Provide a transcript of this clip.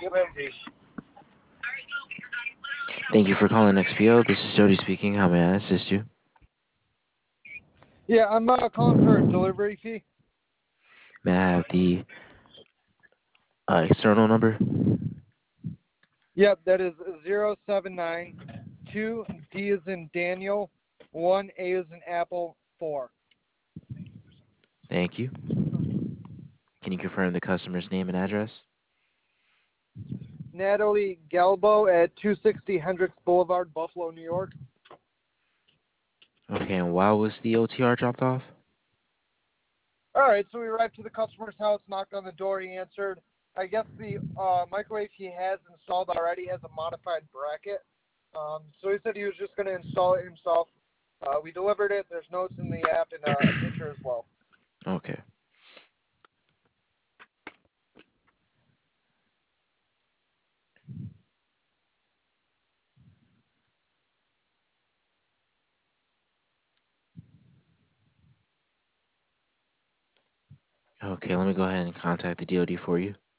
Lindsay. Thank you for calling XPO. This is Jody speaking. How may I assist you? Yeah, I'm calling for a delivery fee. May I have the external number? Yep, that is 079 D is in Daniel, 1 A is in Apple, 4. Thank you. Can you confirm the customer's name and address? Natalie Galbo at 260 Hendricks Boulevard, Buffalo, New York. Okay, and why was the OTR dropped off? All right, so we arrived to the customer's house, knocked on the door, he answered. I guess the microwave he has installed already has a modified bracket. So he said he was just going to install it himself. We delivered it. There's notes in the app and a picture as well. Okay. Okay, let me go ahead and contact the DoD for you.